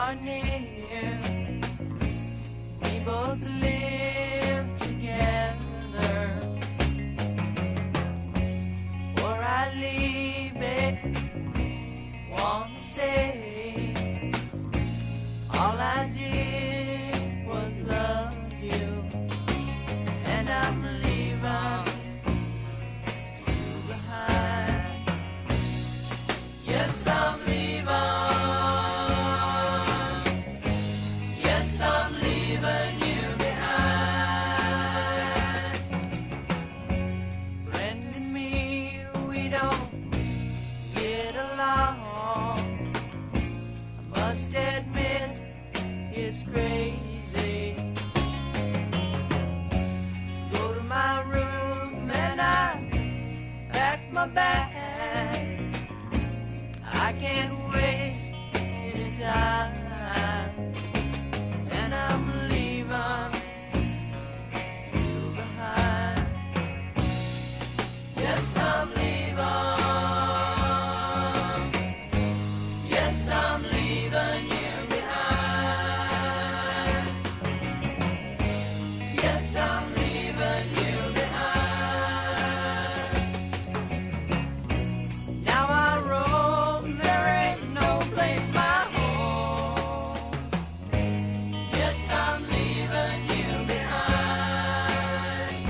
are near. We both live together. Before I leave, babe, want to say all I did was love you, and I'm leaving you behind. Yes, I'm leaving. Yes, I'm leaving you behind. Friend and me, we don't get along. I must admit it's crazy. Go to my room and I pack my bag. I can't waste any time, and I'm leaving you behind. Yes, I'm leaving. Yes, I'm leaving you behind. Yes, I'm leaving you behind. Now I roam, there ain't no place my home. Yes, I'm leaving you behind.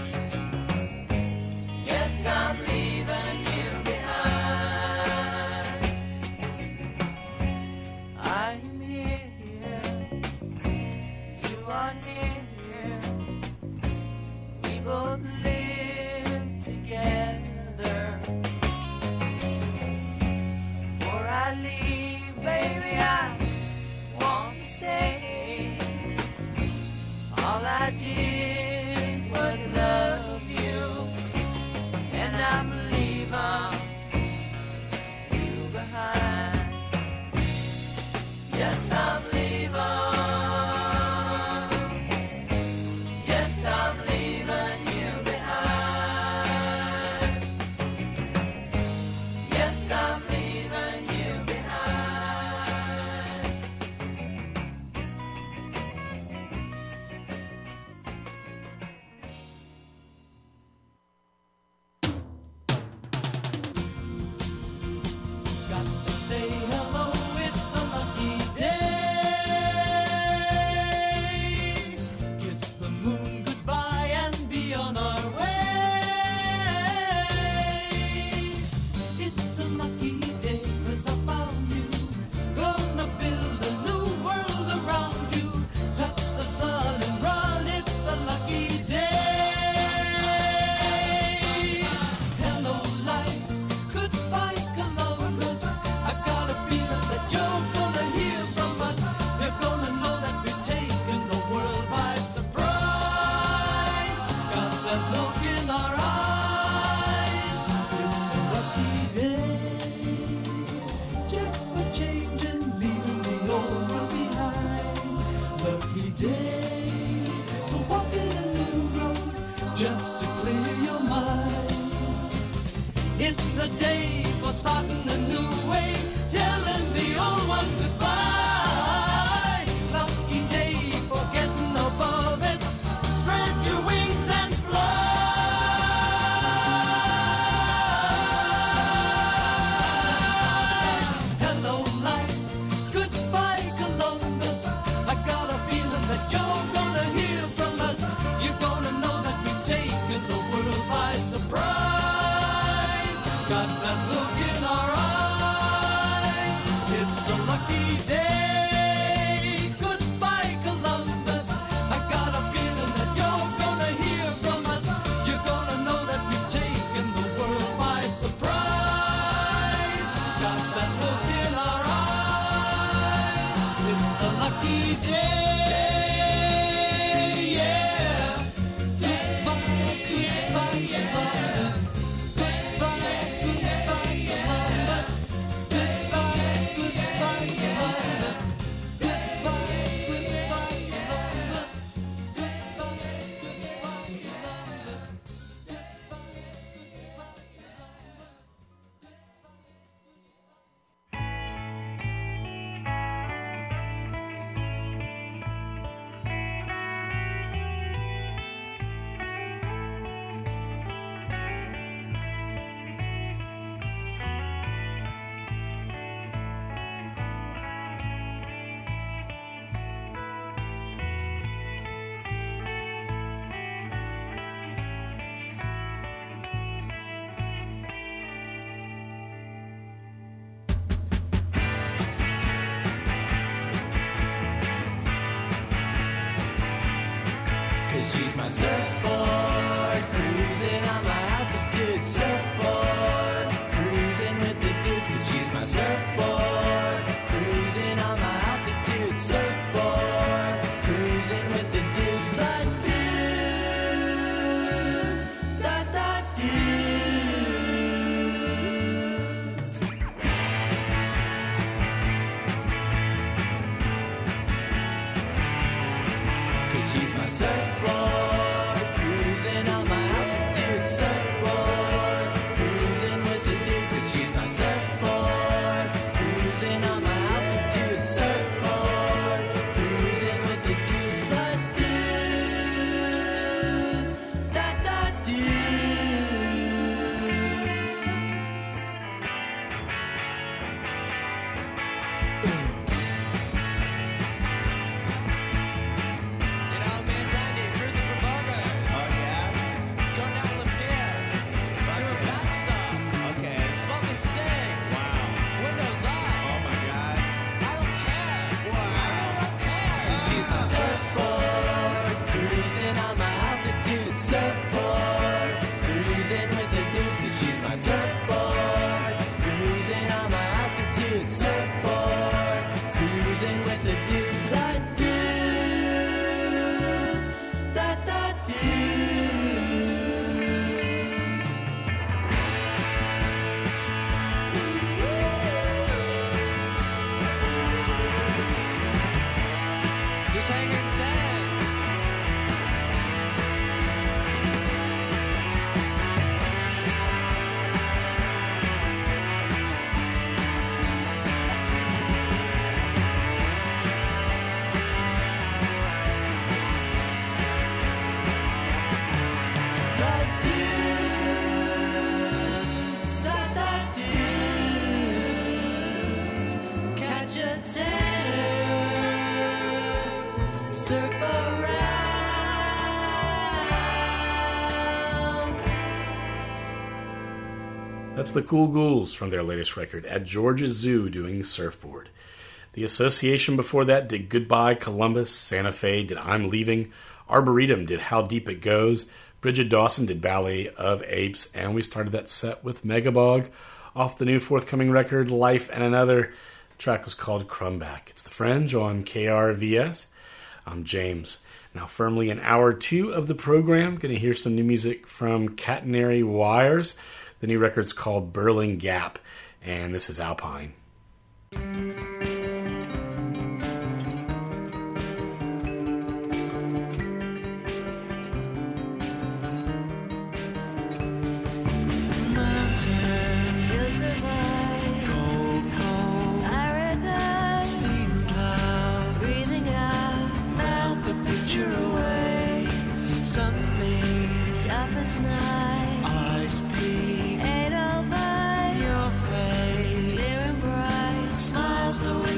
Yes, I'm leaving you behind. I'm here, you are near. We both live together. Before I leave, baby, I want to say all I did was love you, and I'm leaving you behind. Yes, I'm leaving. Yes, I'm leaving you behind. Yes, I'm leaving you behind. Got to say hello, it's a lucky day. Kiss the moon goodbye and be on our way. It's a lucky day 'cause I found you. Gonna build a new world around you. Touch the sun and run, it's a lucky day. Hello life, goodbye Columbus. I got a feeling that you're gonna hear from us. You're gonna know that we've taken the world by surprise. Got that look in our eyes. It's a lucky day, just for changing, leaving the old world behind. Lucky day, for walking a new road, just to clear your mind. It's a day for starting a new way, telling the old one goodbye. Lucky day for getting above it. Spread your wings and fly. Hello life, goodbye Columbus. I got a feeling that you're gonna hear from us. You're gonna know that we've taken the world by surprise. Got that look in our eyes. It's a lucky day. Goodbye Columbus. I got a feeling that you're gonna hear from us. You're gonna know that we've taken the world by surprise. Got that look in our eyes. It's a lucky day. Yeah. Goodbye, goodbye Columbus. Goodbye, goodbye Columbus. Goodbye, goodbye Columbus. Goodbye, goodbye Columbus. Goodbye, goodbye Columbus. she's my surfboard, cruising on my altitude surfboard, cruising with the dudes, 'cause she's my surfboard, cruising on my altitude surfboard, cruising with the dudes, the dudes, da da dudes. 'Cause she's my surfboard, cruising on my altitude surfboard, cruising with the dudes. 'Cause she's my surfboard, cruising on my altitude surfboard, cruising with the dudes, the dudes, da da dudes. You know, me and Randy cruising for burgers. Oh, yeah? Going down to the pier, doing bad stuff, Okay. smoking cigs, Wow. windows up. Oh, my God. I don't care. Wow. I really don't care. She's my surfboard, cruising on my altitude surfboard, cruising with the dudes. 'Cause she's my surfboard, cruising on my altitude surfboard, cruising with the dudes, the dudes, da da dudes. Just hanging tight. The dudes, da da dudes, catch a tanner, surf around. That's the Cool Ghouls from their latest record, At George's Zoo, doing Surfboard. The Association before that did Goodbye Columbus, Santa Fe did I'm Leaving, Arboretum did How Deep It Goes, Bridget Dawson did Ballet of Apes, and we started that set with Megabog off the new forthcoming record, Life and Another. The track was called Crumback. It's The Fringe on KRVS. I'm James. Now firmly in hour 2 of the program, going to hear some new music from Catenary Wires. The new record's called Berlin Gap, and this is Alpine. You'll survive. Paradise. Breathing out. Melt the picture away. Sunbeams. Sharp as knife. Eyes peak. 805. Your face. Clear and bright. Smiles the way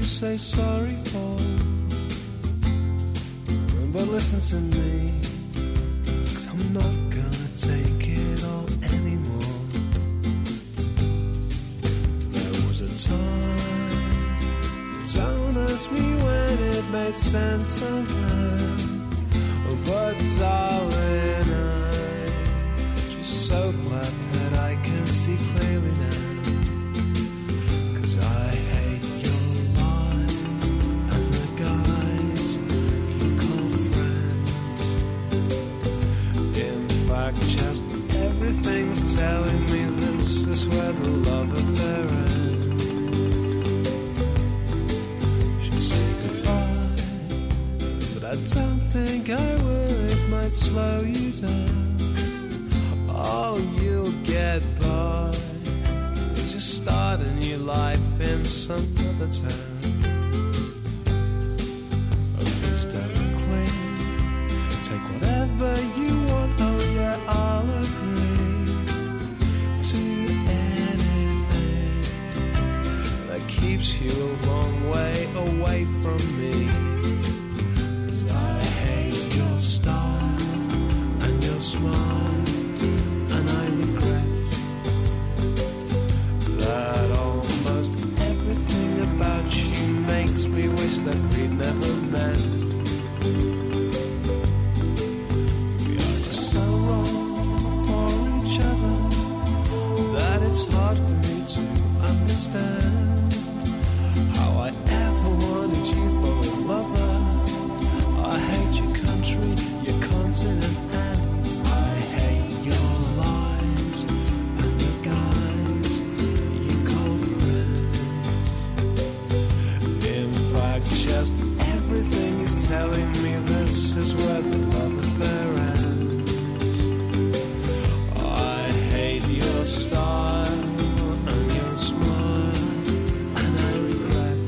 say sorry for. But listen to me, 'cause I'm not gonna take it all anymore. There was a time, don't ask me when it made sense somehow. But darling, I'm just so glad that I can see clearly now. 'Cause I hate your lies and the guys you call friends. In fact, just everything's telling me this is where the love affair ends. Should say goodbye, but I don't think I will. It might slow you down. Oh, you'll get by. Just start a new life in some other town. Oh, please don't cling. Take whatever you want. Oh yeah, I'll agree to anything that keeps you a long way away from me. 'Cause I hate your style and your smile, and I regret that almost everything about you makes me wish that we never met. We are just so wrong for each other that it's hard for me to understand how I ever wanted you for a lover. I hate your country, your continent, and I hate your lies and the guys you call friends. In fact, just everything is telling me this is where the love affair ends. I hate your style and your smile, and I regret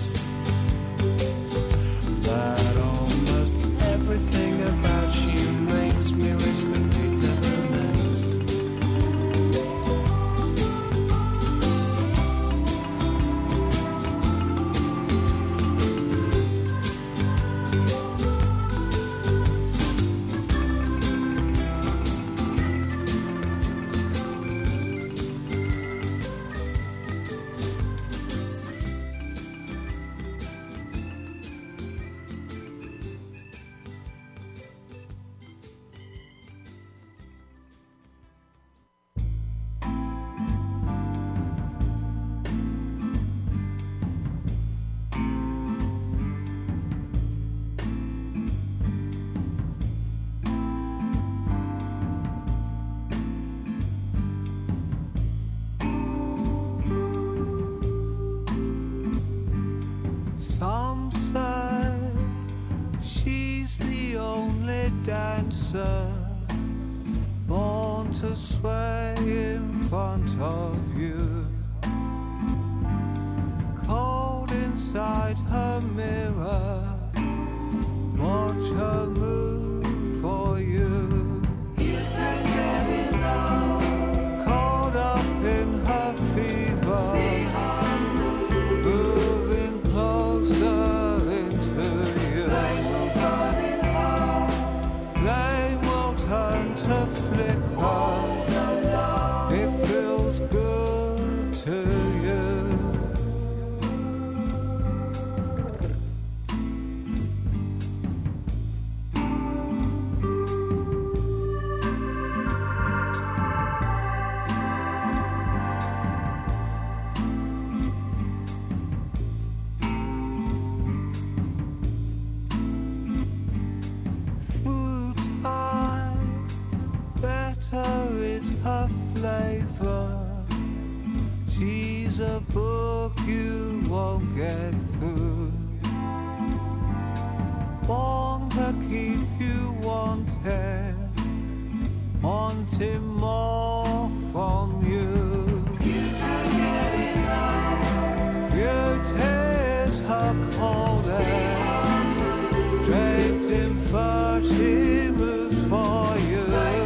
that almost everything about you makes me wish that we'd never met. Some say she's the only dancer born to sway in front of you. Cold inside her mirror, watch her move for you. You can get enough. Caught up in her fever, moving closer into you. Flame will turn to flicker. It feels good to you. Food time, better is her flavor. She's a book you won't get through. Born to keep you wanting, wanting more from you. You can get enough. Beauty is her cold air, draped in fur, she moves for you.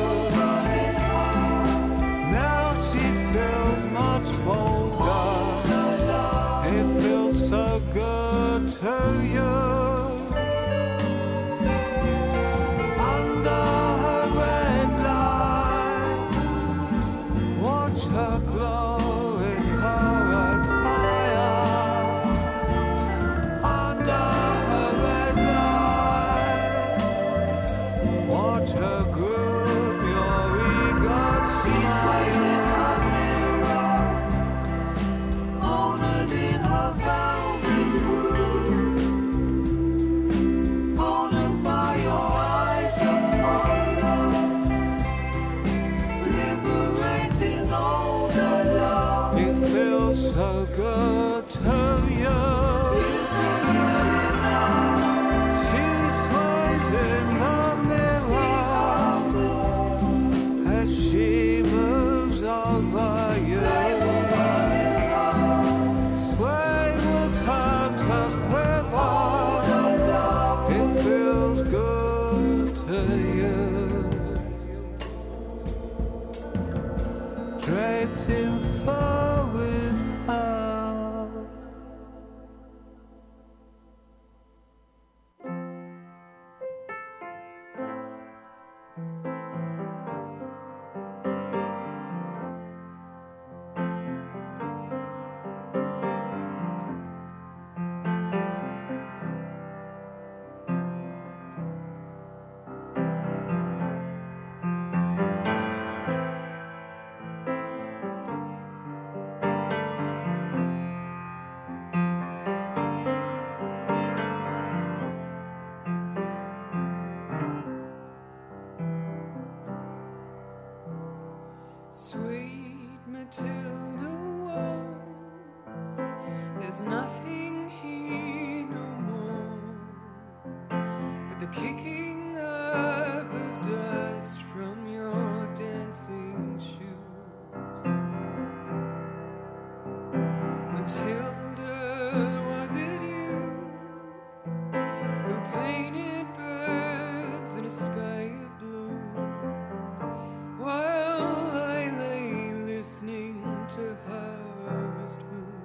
Now she feels much bolder. It feels so good to you. Under her red light, watch her glow in her attire. Under her red light, watch her groom your eager smile. Honored in her velvet room, honored by your eyes of fire, liberating all the love. It feels so good to you. She smiles in the mirror as she moves over you. Sway will turn to quiver. It feels good to you. Draped in fur with her. Sweet Matilda was, there's nothing here no more but the kicking up of dust from your dancing shoes. Matilda, was it you who painted birds in a sky of blue? While I lay listening to Harvest Moon.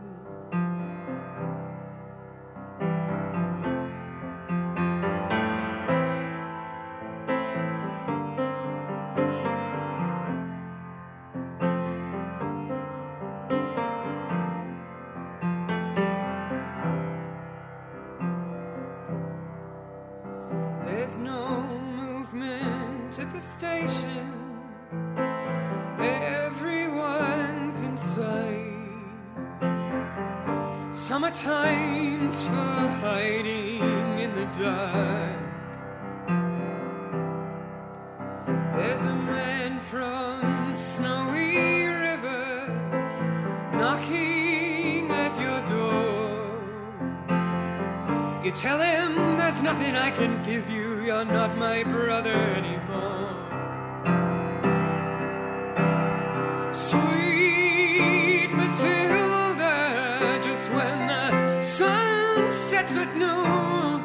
There's no movement at the station. Everyone's inside. Summertime's for hiding in the dark. There's a man from Snowy River knocking at your door. You tell him there's nothing I can give you. You're not my brother anymore. Sweet Matilda, just when the sun sets at noon,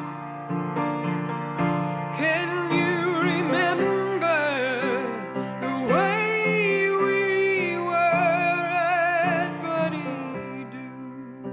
can you remember the way we were at Bunny Doo?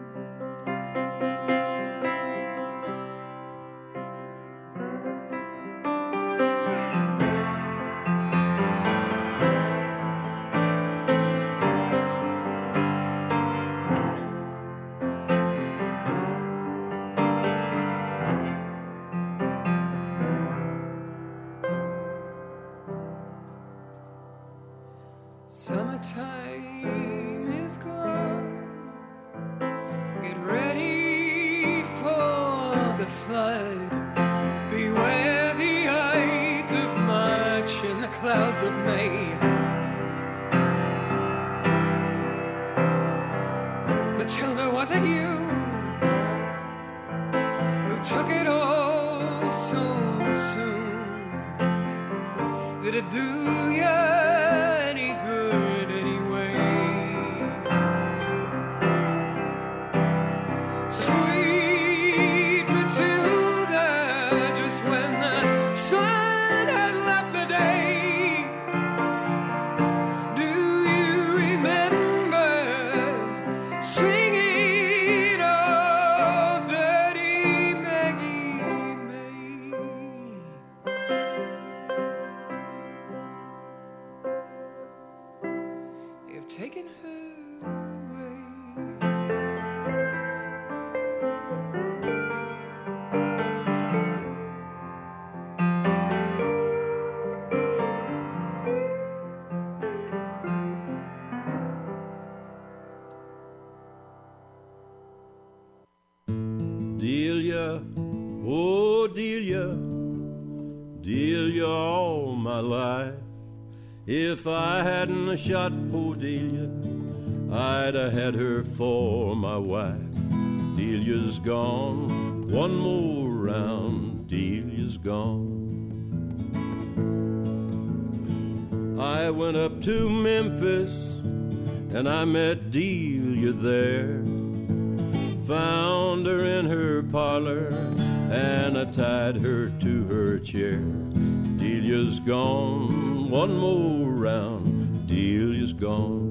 Summertime is gone. Get ready for the flood. Beware the Ides of March and the clouds of May. Matilda, was it you who took it all so soon? Did it do ya any good anyway? Sweet Matilda, just when the sun had left the day, do you remember singing, oh, dirty Delia, oh Delia, Delia all my life. If I hadn't a shot poor Delia, I'd have had her for my wife. Delia's gone, one more round, Delia's gone. I went up to Memphis and I met Delia there. Found her in her parlor and I tied her to her chair. Delia's gone, one more round, Delia's gone.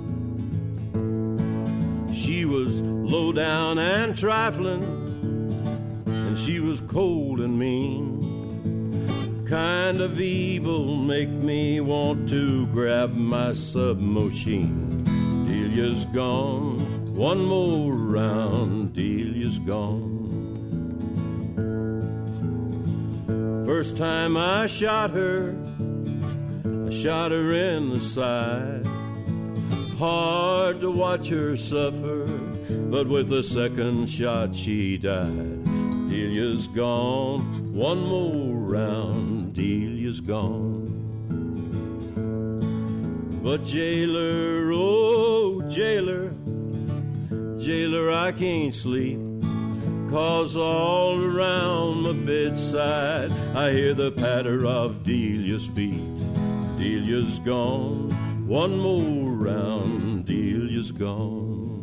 She was low down and trifling, and she was cold and mean. Kind of evil make me want to grab my submachine. Delia's gone, one more round, Delia's gone. First time I shot her in the side. Hard to watch her suffer, but with the second shot she died. Delia's gone, one more round, Delia's gone. But jailer, oh jailer, jailer, I can't sleep, 'cause all around my bedside I hear the patter of Delia's feet. Delia's gone, one more round, Delia's gone.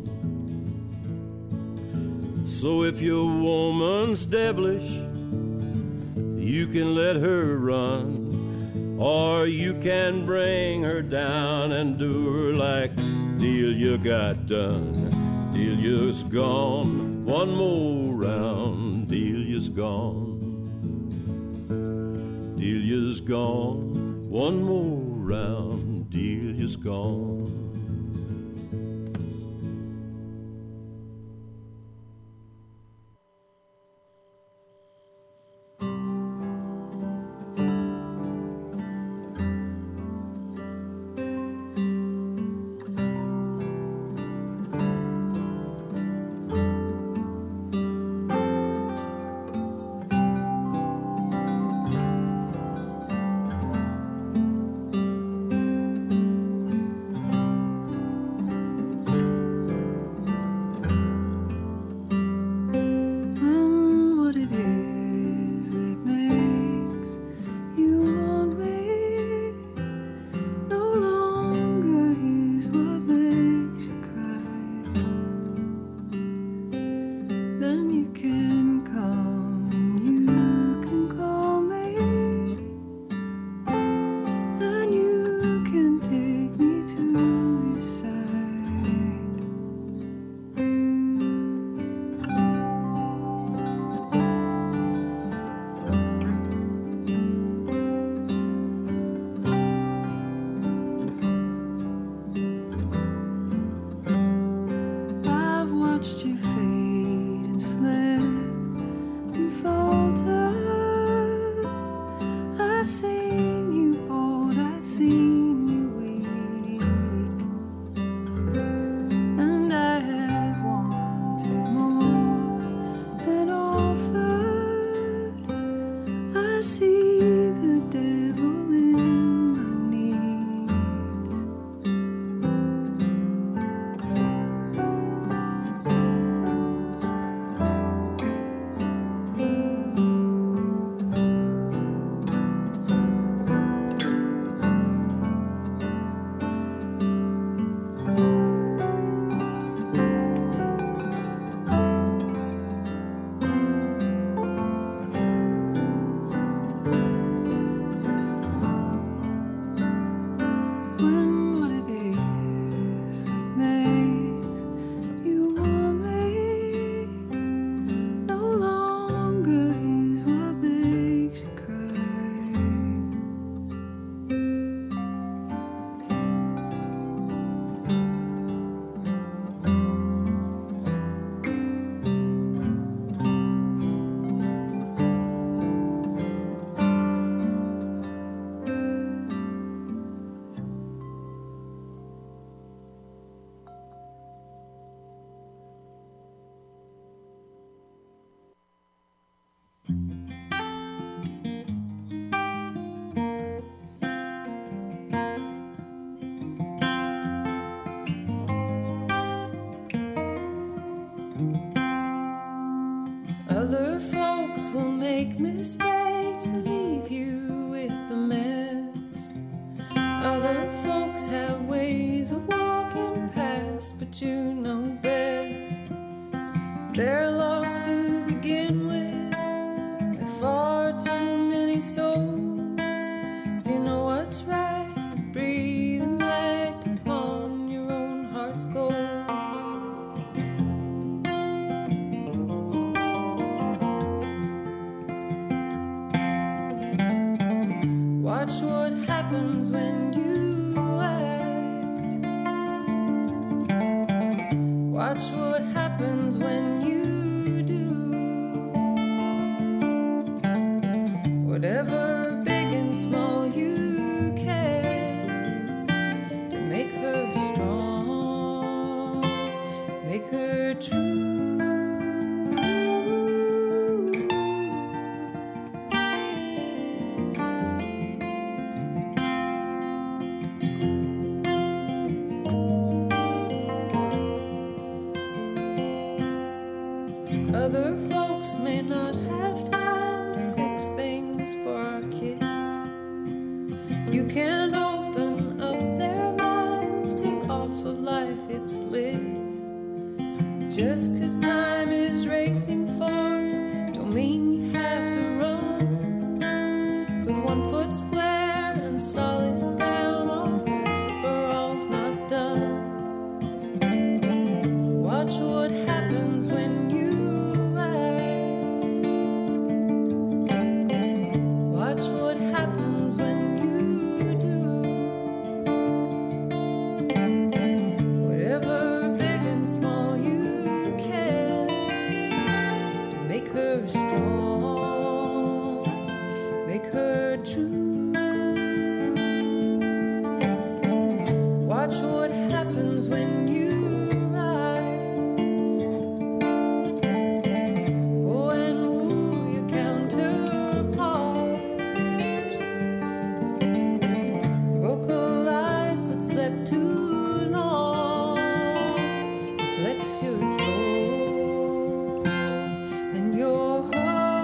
So if your woman's devilish, you can let her run, or you can bring her down and do her like Delia got done. Delia's gone, one more round, Delia's gone. Delia's gone, one more round, Delia's gone. make mistakes and leave you with a mess. Other folks have ways of walking past, but you know best. They're lost to begin with, like far too many souls. If you know what's right, breathe and act upon your own heart's goal. Watch what happens when you act. Watch what happens when you do. Whatever big and small you can to make her strong, make her true. Other folks may not have time to fix things for our kids. You can open up their minds, take off of life its lids. Just 'cause time is racing far, don't mean you have to run. Put one foot square and solid down on earth, for all's not done. Watch what happens when you watch what happens when you do. Whatever big and small you can to make her strong, make her true. Watch what happens when you rise. Oh, and woo your counterpart. Vocalize what's left too long. Flex your throat and your heart.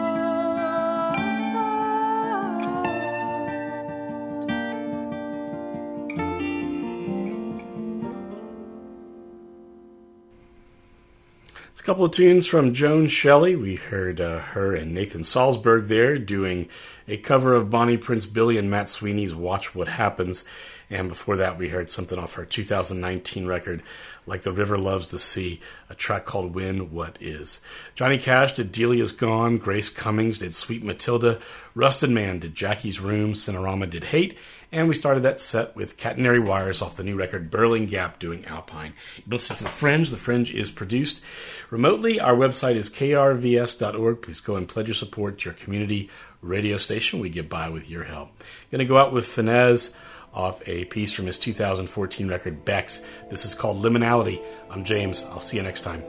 It's a couple of tunes from Joan Shelley. We heard her and Nathan Salzberg there doing a cover of Bonnie Prince Billy and Matt Sweeney's Watch What Happens. And before that, we heard something off her 2019 record, Like the River Loves the Sea, a track called When What Is. Johnny Cash did Delia's Gone, Grace Cummings did Sweet Matilda, Rusted Man did Jackie's Room, Cinerama did Hate, and we started that set with Catenary Wires off the new record Burling Gap doing Alpine. You listen to The Fringe. The Fringe is produced remotely. Our website is krvs.org. Please go and pledge your support to your community radio station. We get by with your help. Going to go out with Finesse off a piece from his 2014 record Bex. This is called Liminality. I'm James. I'll see you next time.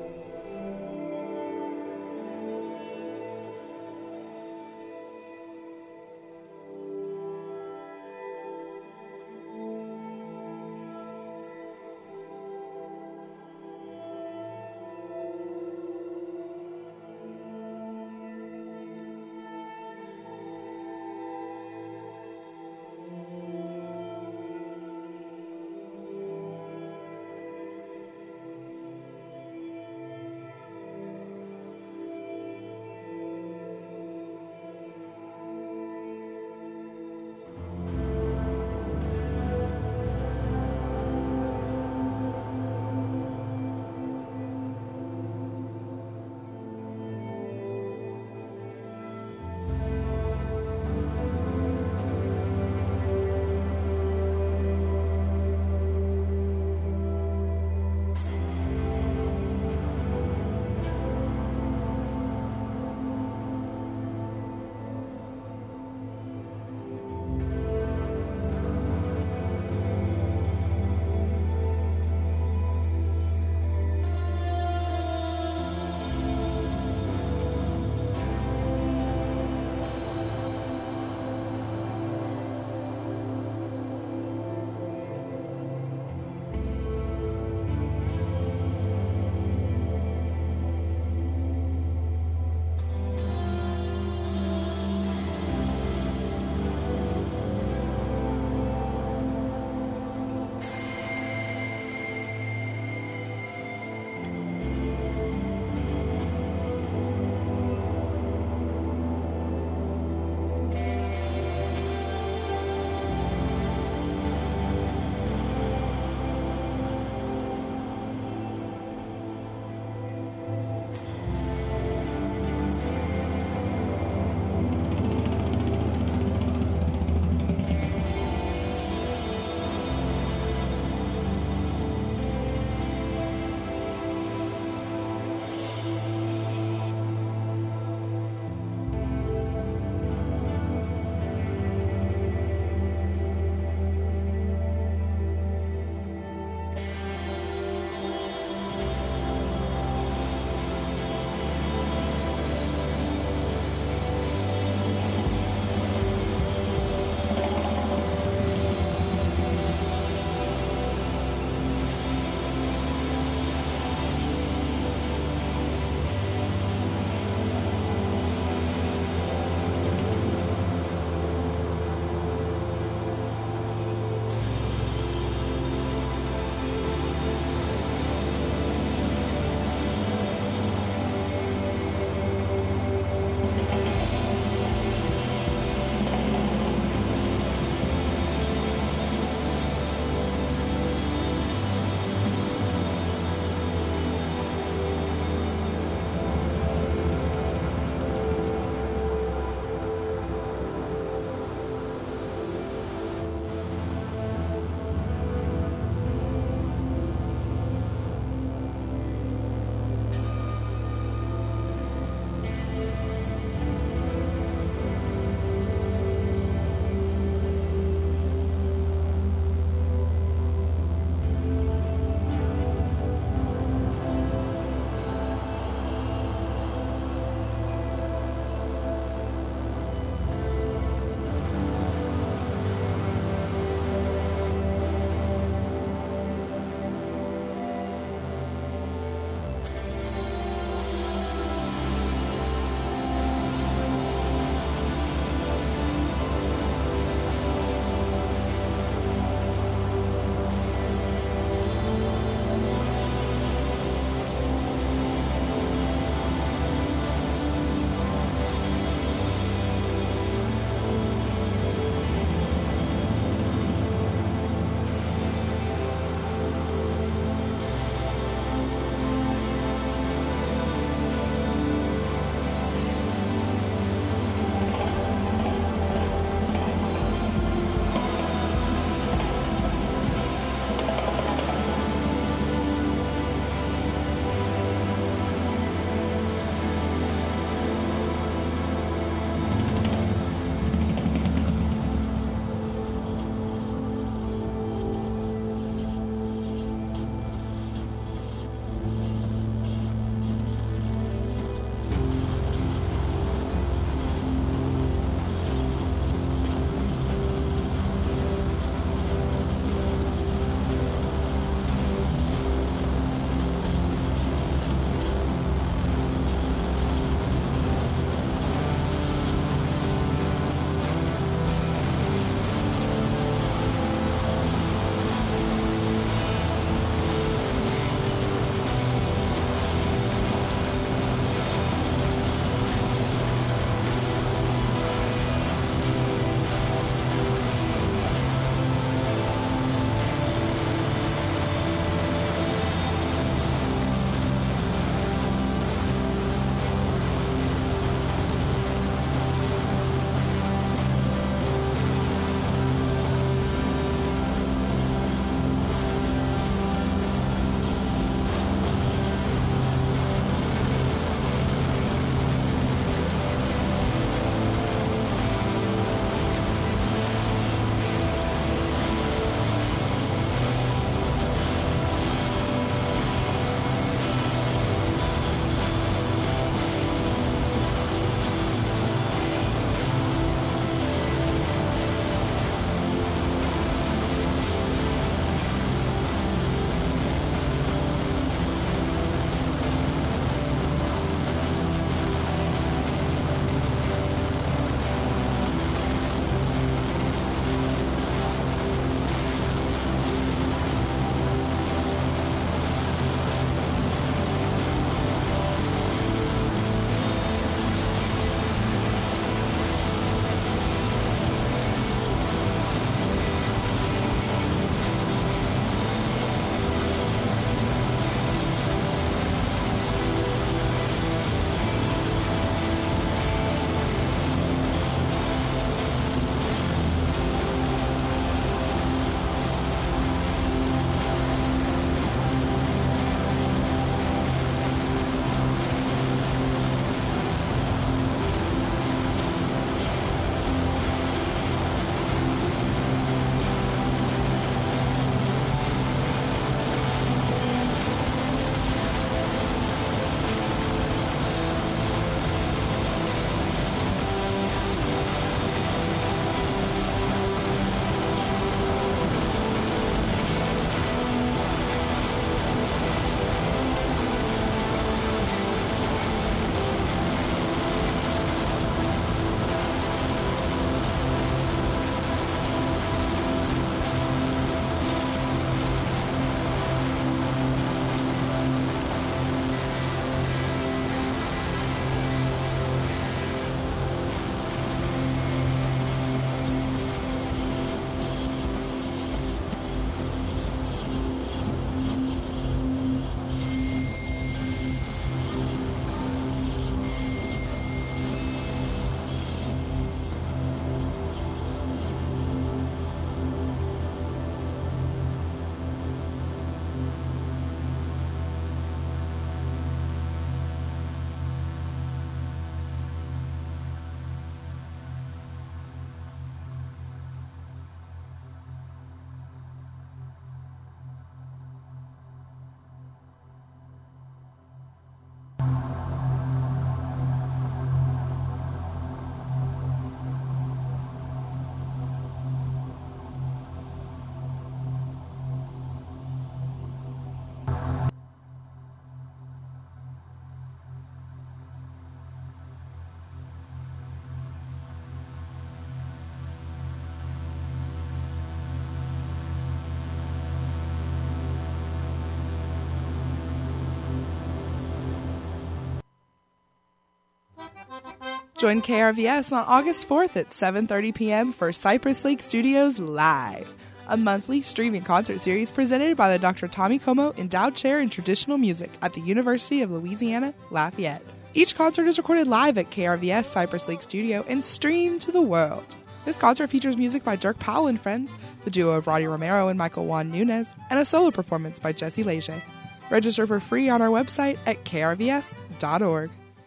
Join KRVS on August 4th at 7:30 p.m. for Cypress Lake Studios Live, a monthly streaming concert series presented by the Dr. Tommy Como Endowed Chair in Traditional Music at the University of Louisiana, Lafayette. Each concert is recorded live at KRVS Cypress Lake Studio and streamed to the world. This concert features music by Dirk Powell and Friends, the duo of Roddy Romero and Michael Juan Nunez, and a solo performance by Jesse Leger. Register for free on our website at krvs.org.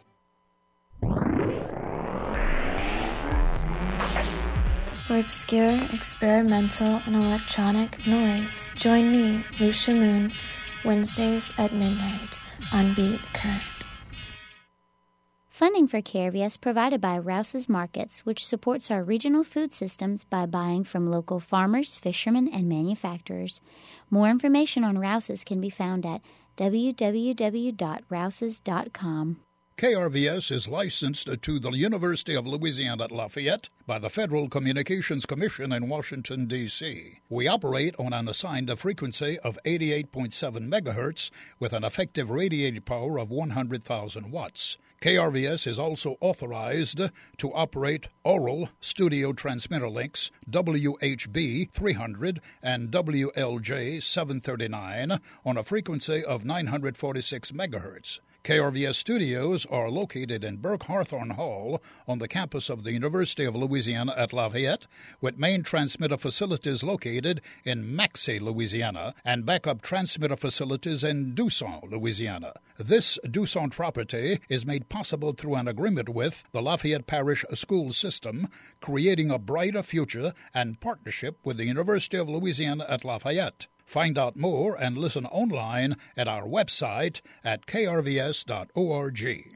For obscure, experimental, and electronic noise, join me, Lucia Moon, Wednesdays at midnight on Beat Current. Funding for KRVS provided by Rouse's Markets, which supports our regional food systems by buying from local farmers, fishermen, and manufacturers. More information on Rouse's can be found at www.rouses.com. KRVS is licensed to the University of Louisiana at Lafayette by the Federal Communications Commission in Washington, D.C. We operate on an assigned frequency of 88.7 megahertz with an effective radiated power of 100,000 watts. KRVS is also authorized to operate oral studio transmitter links WHB 300 and WLJ 739 on a frequency of 946 megahertz. KRVS studios are located in Burke Hawthorne Hall on the campus of the University of Louisiana at Lafayette, with main transmitter facilities located in Maxey, Louisiana, and backup transmitter facilities in Dusson, Louisiana. This Dusson property is made possible through an agreement with the Lafayette Parish School System, creating a brighter future and partnership with the University of Louisiana at Lafayette. Find out more and listen online at our website at krvs.org.